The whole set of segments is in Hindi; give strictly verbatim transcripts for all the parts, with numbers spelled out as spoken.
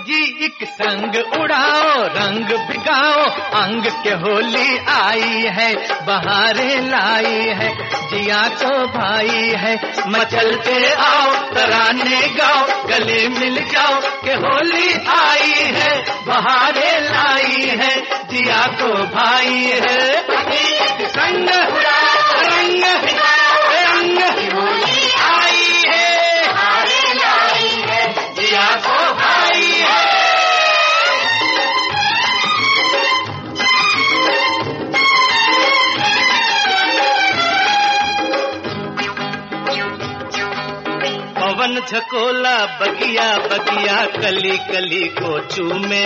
जी एक संग उड़ाओ, रंग भिगाओ, अंग के होली आई है, बहारें लाई है, जिया को भाई है। मचलते आओ, तराने गाओ, गले मिल जाओ के होली आई है, बहारें लाई है, जिया को भाई है। संग उड़ाओ, रंग भिगाओ, रंग होली आई है, बहारें लाई है, जिया को भाई है। पवन झकोला बगिया बगिया, कली कली को चूमे।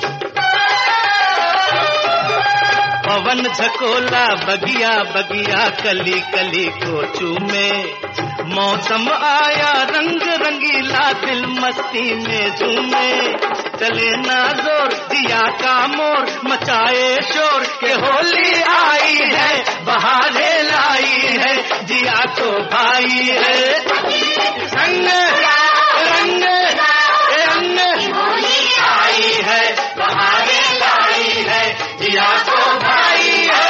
पवन झकोला बगिया बगिया, कली कली को चूमे। मौसम आया रंग रंगीला, दिल मस्ती में झूमे। चले ना जोर दिया का मोर, मचाए शोर के होली आई है, बहारें लाई है, जिया को भाई है। संग रंग रंग होली आई है, बहारें लाई है, जिया को भाई है।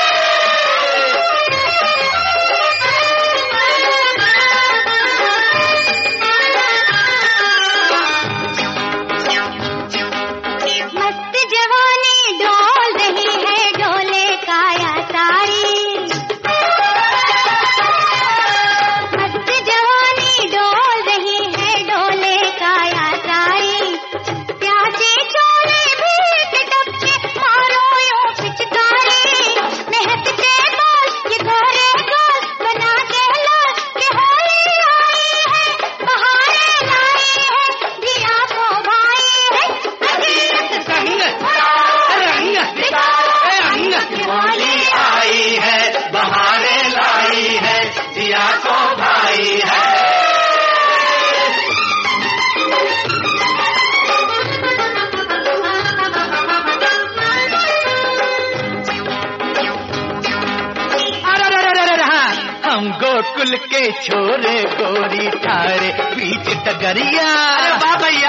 गोकुल के छोरे गोरी ठारे बीच टगरिया। बाबैया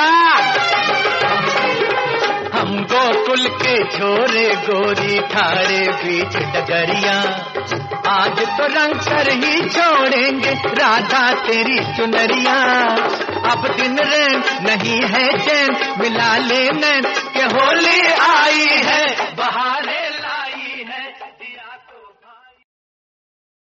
हम गोकुल के छोरे गोरी ठारे बीच टगरिया। आज तो रंग सर ही छोड़ेंगे राधा तेरी चुनरिया। अब दिन रैन नहीं है चैन, मिला ले नैन के होली आई है, बहारें